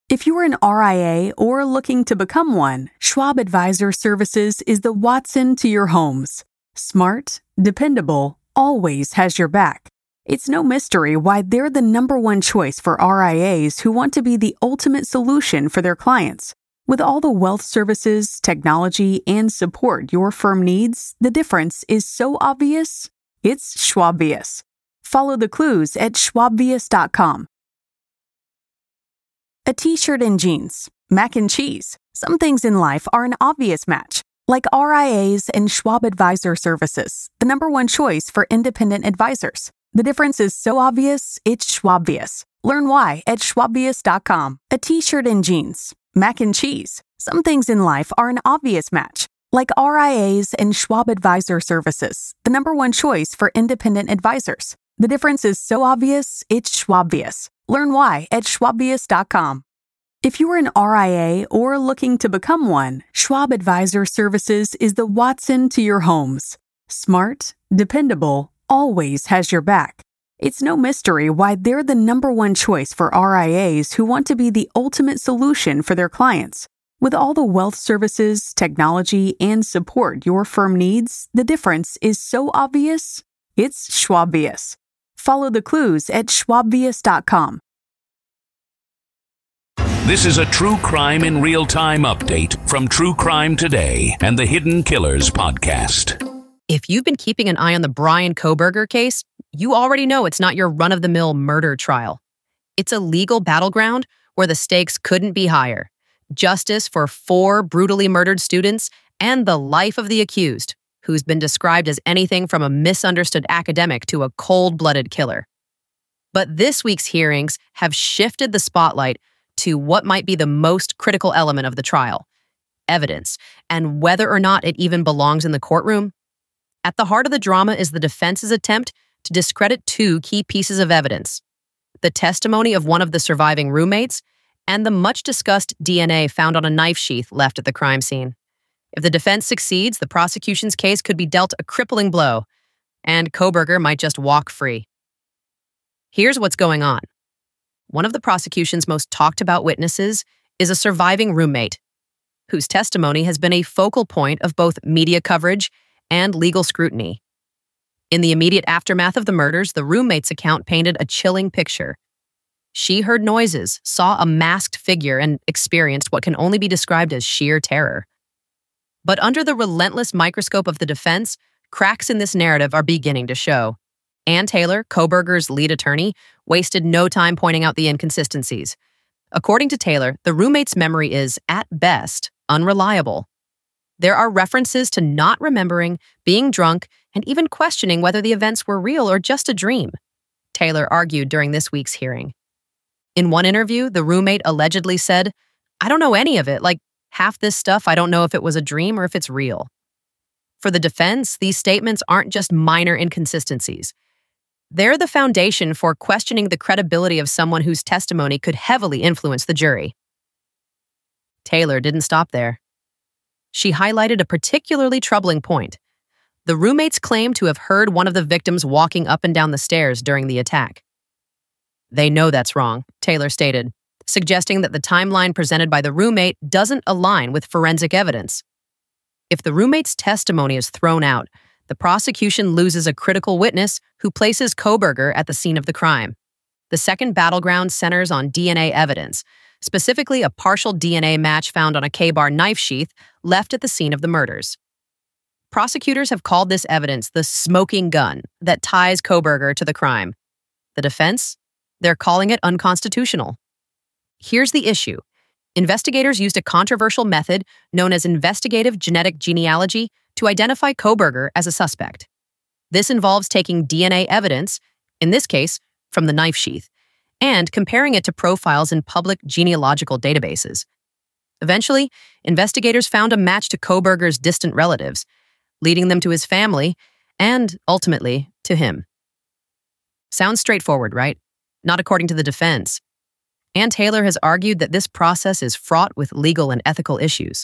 If you're an RIA or looking to become one, Schwab Advisor Services is the Watson to your homes. Smart, dependable, always has your back. It's no mystery why they're the number one choice for RIAs who want to be the ultimate solution for their clients. With all the wealth services, technology, and support your firm needs, the difference is so obvious, it's Schwabious. Follow the clues at schwabvious.com. A t-shirt and jeans, mac and cheese. Some things in life are an obvious match, like RIAs and Schwab Advisor Services, the number one choice for independent advisors. The difference is so obvious, it's Schwabious. Learn why at schwabvious.com. A t-shirt and jeans, mac and cheese. Some things in life are an obvious match, like RIAs and Schwab Advisor Services, the number one choice for independent advisors. The difference is so obvious, it's Schwabious. Learn why at schwabvious.com. If you're an RIA or looking to become one, Schwab Advisor Services is the Watson to your homes. Smart, dependable, always has your back. It's no mystery why they're the number one choice for RIAs who want to be the ultimate solution for their clients. With all the wealth services, technology, and support your firm needs, the difference is so obvious, it's Schwabious. Follow the clues at schwabvious.com. This is a true crime in real time update from True Crime Today and the Hidden Killers podcast. If you've been keeping an eye on the Bryan Kohberger case, you already know it's not your run-of-the-mill murder trial. It's a legal battleground where the stakes couldn't be higher. Justice for 4 brutally murdered students and the life of the accused, who's been described as anything from a misunderstood academic to a cold-blooded killer. But this week's hearings have shifted the spotlight to what might be the most critical element of the trial, evidence, and whether or not it even belongs in the courtroom. At the heart of the drama is the defense's attempt to discredit 2 key pieces of evidence: the testimony of one of the surviving roommates and the much-discussed DNA found on a knife sheath left at the crime scene. If the defense succeeds, the prosecution's case could be dealt a crippling blow, and Kohberger might just walk free. Here's what's going on. One of the prosecution's most talked-about witnesses is a surviving roommate, whose testimony has been a focal point of both media coverage and legal scrutiny. In the immediate aftermath of the murders, the roommate's account painted a chilling picture. She heard noises, saw a masked figure, and experienced what can only be described as sheer terror. But under the relentless microscope of the defense, cracks in this narrative are beginning to show. Ann Taylor, Kohberger's lead attorney, wasted no time pointing out the inconsistencies. According to Taylor, the roommate's memory is, at best, unreliable. There are references to not remembering, being drunk, and even questioning whether the events were real or just a dream, Taylor argued during this week's hearing. In one interview, the roommate allegedly said, "I don't know any of it, like half this stuff I don't know if it was a dream or if it's real." For the defense, these statements aren't just minor inconsistencies. They're the foundation for questioning the credibility of someone whose testimony could heavily influence the jury. Taylor didn't stop there. She highlighted a particularly troubling point. The roommates claim to have heard one of the victims walking up and down the stairs during the attack. "They know that's wrong," Taylor stated, suggesting that the timeline presented by the roommate doesn't align with forensic evidence. If the roommate's testimony is thrown out, the prosecution loses a critical witness who places Kohberger at the scene of the crime. The second battleground centers on DNA evidence, specifically a partial DNA match found on a K-bar knife sheath left at the scene of the murders. Prosecutors have called this evidence the smoking gun that ties Kohberger to the crime. The defense? They're calling it unconstitutional. Here's the issue. Investigators used a controversial method known as investigative genetic genealogy to identify Kohberger as a suspect. This involves taking DNA evidence, in this case, from the knife sheath, and comparing it to profiles in public genealogical databases. Eventually, investigators found a match to Kohberger's distant relatives, leading them to his family and, ultimately, to him. Sounds straightforward, right? Not according to the defense. Ann Taylor has argued that this process is fraught with legal and ethical issues.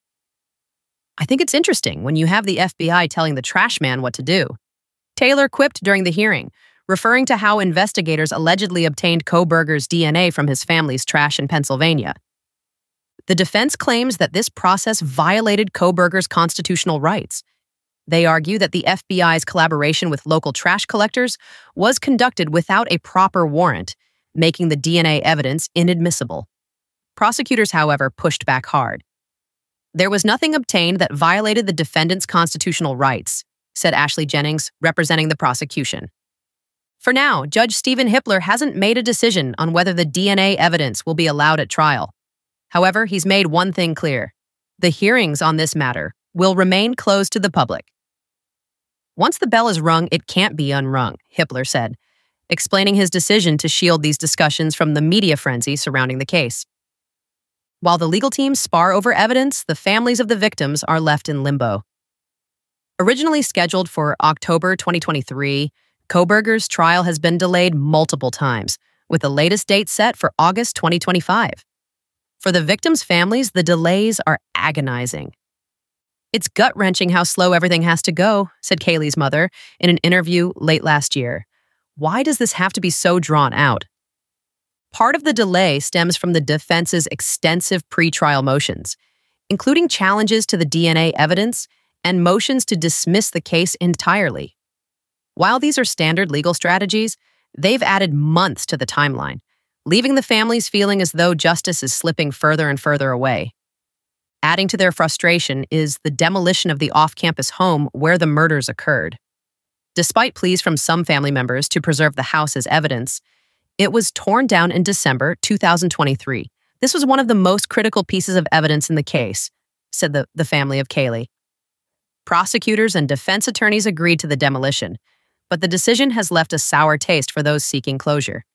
I think it's interesting when you have the FBI telling the trash man what to do. Taylor quipped during the hearing, referring to how investigators allegedly obtained Kohberger's DNA from his family's trash in Pennsylvania. The defense claims that this process violated Kohberger's constitutional rights. They argue that the FBI's collaboration with local trash collectors was conducted without a proper warrant, making the DNA evidence inadmissible. Prosecutors, however, pushed back hard. There was nothing obtained that violated the defendant's constitutional rights, said Ashley Jennings, representing the prosecution. For now, Judge Stephen Hippler hasn't made a decision on whether the DNA evidence will be allowed at trial. However, he's made one thing clear. The hearings on this matter will remain closed to the public. Once the bell is rung, it can't be unrung, Hippler said, explaining his decision to shield these discussions from the media frenzy surrounding the case. While the legal teams spar over evidence, the families of the victims are left in limbo. Originally scheduled for October 2023, Kohberger's trial has been delayed multiple times, with the latest date set for August 2025. For the victims' families, the delays are agonizing. "It's gut-wrenching how slow everything has to go," said Kaylee's mother in an interview late last year. "Why does this have to be so drawn out?" Part of the delay stems from the defense's extensive pretrial motions, including challenges to the DNA evidence and motions to dismiss the case entirely. While these are standard legal strategies, they've added months to the timeline, leaving the families feeling as though justice is slipping further and further away. Adding to their frustration is the demolition of the off-campus home where the murders occurred. Despite pleas from some family members to preserve the house as evidence, it was torn down in December 2023. This was one of the most critical pieces of evidence in the case, said the family of Kaylee. Prosecutors and defense attorneys agreed to the demolition, but the decision has left a sour taste for those seeking closure.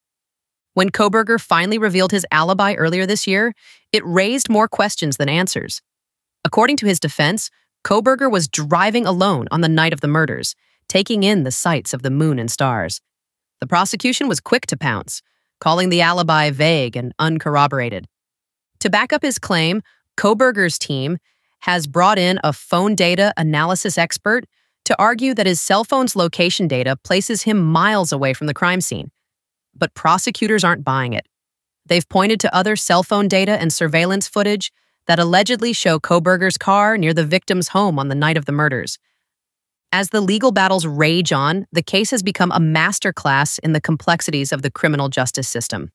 When Kohberger finally revealed his alibi earlier this year, it raised more questions than answers. According to his defense, Kohberger was driving alone on the night of the murders, taking in the sights of the moon and stars. The prosecution was quick to pounce, calling the alibi vague and uncorroborated. To back up his claim, Kohberger's team has brought in a phone data analysis expert to argue that his cell phone's location data places him miles away from the crime scene. But prosecutors aren't buying it. They've pointed to other cell phone data and surveillance footage that allegedly show Kohberger's car near the victim's home on the night of the murders. As the legal battles rage on, the case has become a masterclass in the complexities of the criminal justice system.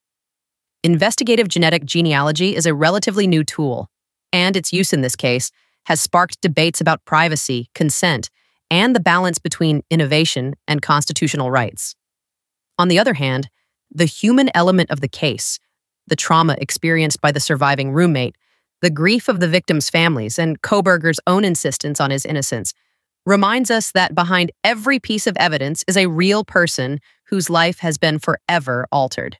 Investigative genetic genealogy is a relatively new tool, and its use in this case has sparked debates about privacy, consent, and the balance between innovation and constitutional rights. On the other hand, the human element of the case, the trauma experienced by the surviving roommate, the grief of the victims' families, and Kohberger's own insistence on his innocence, reminds us that behind every piece of evidence is a real person whose life has been forever altered.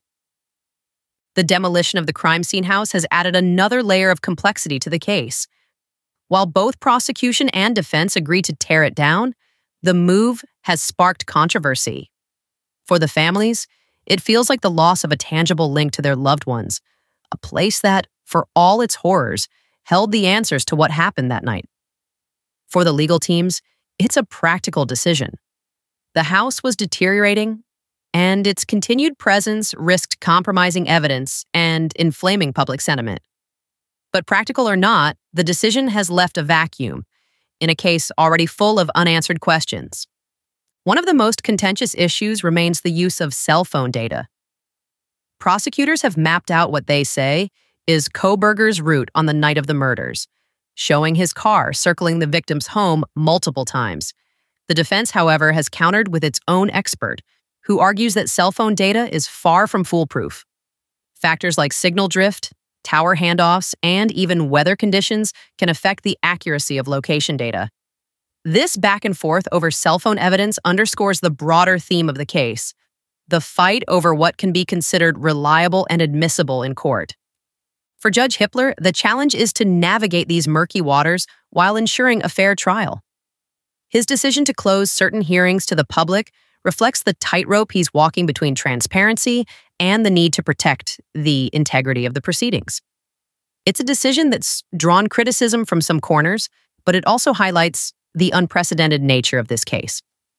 The demolition of the crime scene house has added another layer of complexity to the case. While both prosecution and defense agree to tear it down, the move has sparked controversy. For the families, it feels like the loss of a tangible link to their loved ones, a place that, for all its horrors, held the answers to what happened that night. For the legal teams, it's a practical decision. The house was deteriorating, and its continued presence risked compromising evidence and inflaming public sentiment. But practical or not, the decision has left a vacuum in a case already full of unanswered questions. One of the most contentious issues remains the use of cell phone data. Prosecutors have mapped out what they say is Kohberger's route on the night of the murders, showing his car circling the victim's home multiple times. The defense, however, has countered with its own expert, who argues that cell phone data is far from foolproof. Factors like signal drift, tower handoffs, and even weather conditions can affect the accuracy of location data. This back and forth over cell phone evidence underscores the broader theme of the case, the fight over what can be considered reliable and admissible in court. For Judge Hippler, the challenge is to navigate these murky waters while ensuring a fair trial. His decision to close certain hearings to the public reflects the tightrope he's walking between transparency and the need to protect the integrity of the proceedings. It's a decision that's drawn criticism from some corners, but it also highlights the unprecedented nature of this case.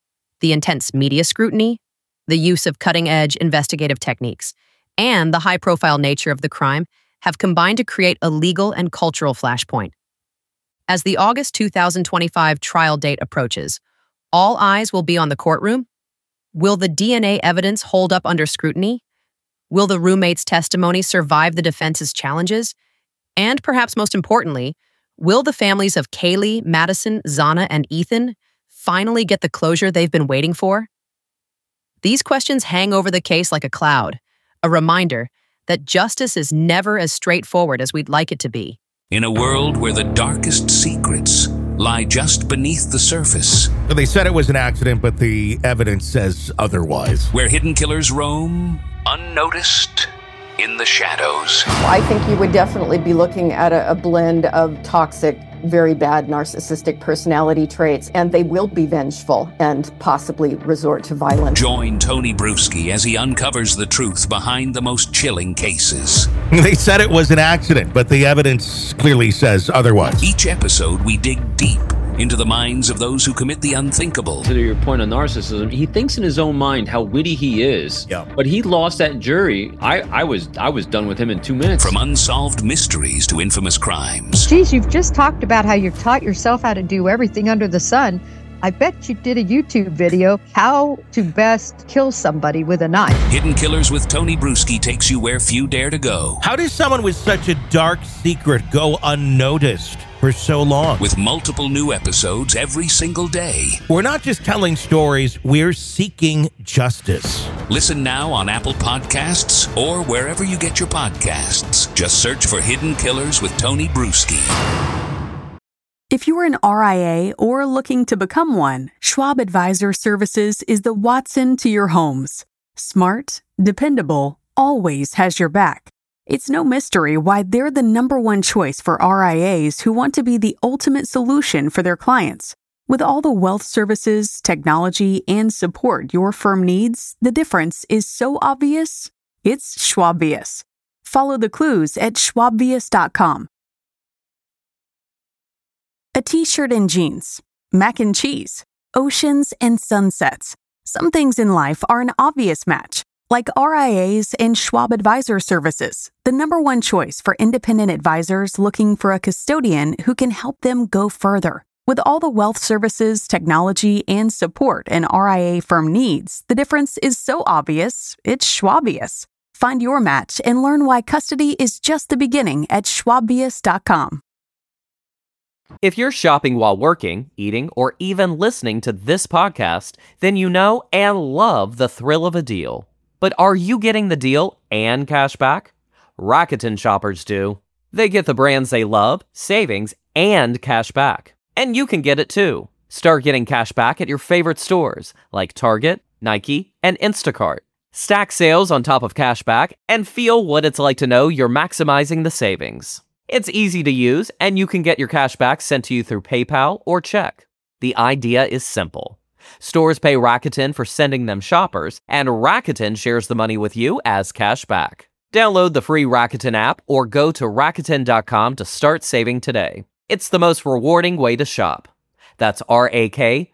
the intense media scrutiny, the use of cutting-edge investigative techniques, and the high-profile nature of the crime have combined to create a legal and cultural flashpoint. As the August 2025 trial date approaches, all eyes will be on the courtroom. Will the DNA evidence hold up under scrutiny? Will the roommate's testimony survive the defense's challenges? And perhaps most importantly, will the families of Kaylee, Madison, Zana, and Ethan finally get the closure they've been waiting for? These questions hang over the case like a cloud, a reminder that justice is never as straightforward as we'd like it to be. In a world where the darkest secrets lie just beneath the surface. They said it was an accident, but the evidence says otherwise. Where hidden killers roam, unnoticed, in the shadows. I think you would definitely be looking at a blend of toxic, very bad narcissistic personality traits, and they will be vengeful and possibly resort to violence. Join Tony Brueski as he uncovers the truth behind the most chilling cases. They said it was an accident, but the evidence clearly says otherwise. Each episode, we dig deep into the minds of those who commit the unthinkable. To your point on narcissism, he thinks in his own mind how witty he is. Yeah. But he lost that jury. I was done with him in 2 minutes. From unsolved mysteries to infamous crimes. Geez, you've just talked about how you've taught yourself how to do everything under the sun. I bet you did a YouTube video, how to best kill somebody with a knife. Hidden Killers with Tony Brueski takes you where few dare to go. How does someone with such a dark secret go unnoticed for so long? With multiple new episodes every single day. We're not just telling stories, we're seeking justice. Listen now on Apple Podcasts or wherever you get your podcasts. Just search for Hidden Killers with Tony Brueski. If you're an RIA or looking to become one, Schwab Advisor Services is the Watson to your homes. Smart, dependable, always has your back. It's no mystery why they're the number one choice for RIAs who want to be the ultimate solution for their clients. With all the wealth services, technology, and support your firm needs, the difference is so obvious, it's Schwabious. Follow the clues at schwabvious.com. A t-shirt and jeans, mac and cheese, oceans and sunsets. Some things in life are an obvious match, like RIAs and Schwab Advisor Services, the number one choice for independent advisors looking for a custodian who can help them go further. With all the wealth services, technology, and support an RIA firm needs, the difference is so obvious, it's Schwabious. Find your match and learn why custody is just the beginning at schwabvious.com. If you're shopping while working, eating, or even listening to this podcast, then you know and love the thrill of a deal. But are you getting the deal and cash back? Rakuten shoppers do. They get the brands they love, savings, and cash back. And you can get it too. Start getting cash back at your favorite stores like Target, Nike, and Instacart. Stack sales on top of cash back and feel what it's like to know you're maximizing the savings. It's easy to use, and you can get your cash back sent to you through PayPal or check. The idea is simple. Stores pay Rakuten for sending them shoppers, and Rakuten shares the money with you as cash back. Download the free Rakuten app or go to Rakuten.com to start saving today. It's the most rewarding way to shop. That's Rakuten,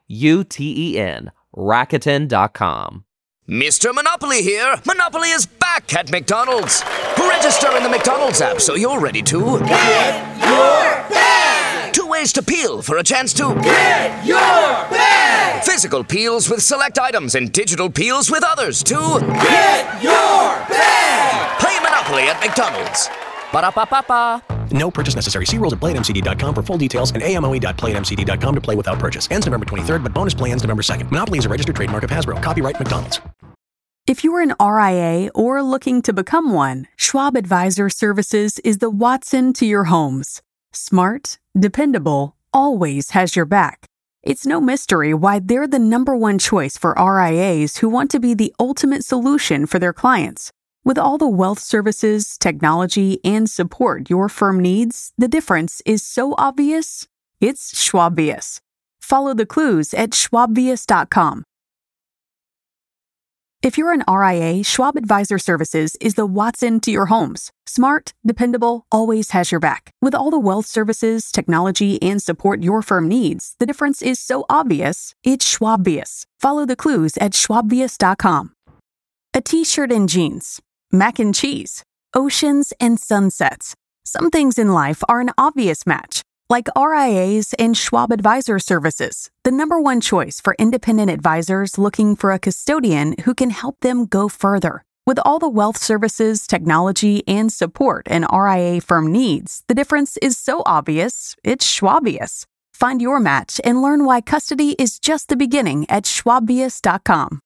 Rakuten.com. Mr. Monopoly here. Monopoly is back at McDonald's. Register in the McDonald's app so you're ready to get your bag. 2 ways to peel for a chance to get your bag. Physical peels with select items and digital peels with others to get your bag. Play Monopoly at McDonald's. Ba-da-ba-ba-ba. No purchase necessary. See rules at playatmcd.com for full details and amoe.playatmcd.com to play without purchase. Ends November 23rd, but bonus play ends November 2nd. Monopoly is a registered trademark of Hasbro. Copyright McDonald's. If you're an RIA or looking to become one, Schwab Advisor Services is the Watson to your homes. Smart, dependable, always has your back. It's no mystery why they're the number one choice for RIAs who want to be the ultimate solution for their clients. With all the wealth services, technology, and support your firm needs, the difference is so obvious, it's Schwabious. Follow the clues at schwabvious.com. If you're an RIA, Schwab Advisor Services is the Watson to your homes. Smart, dependable, always has your back. With all the wealth services, technology, and support your firm needs, the difference is so obvious, it's Schwabvious. Follow the clues at schwabvious.com. A t-shirt and jeans, mac and cheese, oceans and sunsets. Some things in life are an obvious match, like RIAs and Schwab Advisor Services, the #1 choice for independent advisors looking for a custodian who can help them go further. With all the wealth services, technology, and support an RIA firm needs, the difference is so obvious, it's Schwabvious. Find your match and learn why custody is just the beginning at schwabvious.com.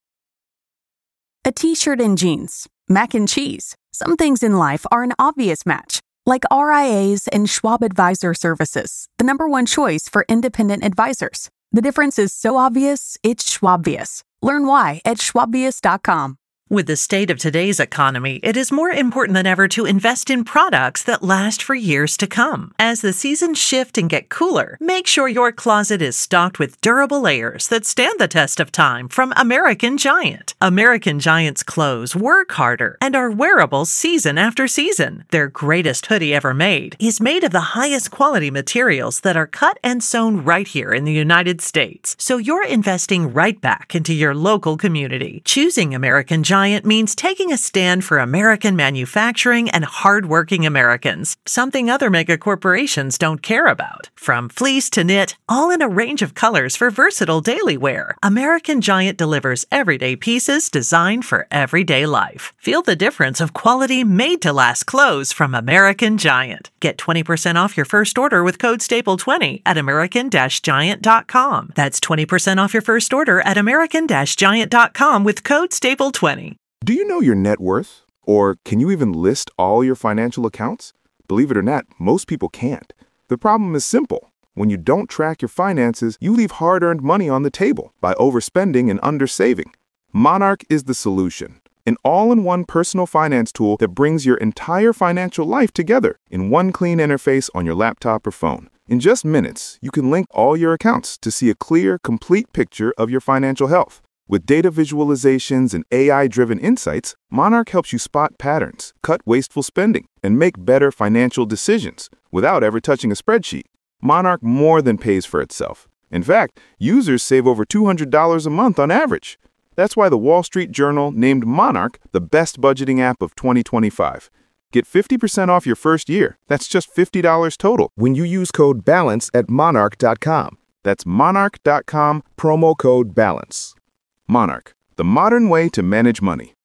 A t-shirt and jeans, mac and cheese. Some things in life are an obvious match, like RIAs and Schwab Advisor Services, the #1 choice for independent advisors. The difference is so obvious, it's Schwabvious. Learn why at schwabvious.com. With the state of today's economy, it is more important than ever to invest in products that last for years to come. As the seasons shift and get cooler, make sure your closet is stocked with durable layers that stand the test of time from American Giant. American Giant's clothes work harder and are wearable season after season. Their greatest hoodie ever made is made of the highest quality materials that are cut and sewn right here in the United States. So you're investing right back into your local community. Choosing American Giant means taking a stand for American manufacturing and hardworking Americans, something other mega corporations don't care about. From fleece to knit, all in a range of colors for versatile daily wear, American Giant delivers everyday pieces designed for everyday life. Feel the difference of quality made-to-last clothes from American Giant. Get 20% off your first order with code STAPLE20 at american-giant.com. That's 20% off your first order at american-giant.com with code STAPLE20. Do you know your net worth? Or can you even list all your financial accounts? Believe it or not, most people can't. The problem is simple. When you don't track your finances, you leave hard-earned money on the table by overspending and undersaving. Monarch is the solution. An all-in-one personal finance tool that brings your entire financial life together in one clean interface on your laptop or phone. In just minutes, you can link all your accounts to see a clear, complete picture of your financial health. With data visualizations and AI-driven insights, Monarch helps you spot patterns, cut wasteful spending, and make better financial decisions without ever touching a spreadsheet. Monarch more than pays for itself. In fact, users save over $200 a month on average. That's why the Wall Street Journal named Monarch the best budgeting app of 2025. Get 50% off your first year. That's just $50 total when you use code BALANCE at monarch.com. That's monarch.com, promo code BALANCE. Monarch, the modern way to manage money.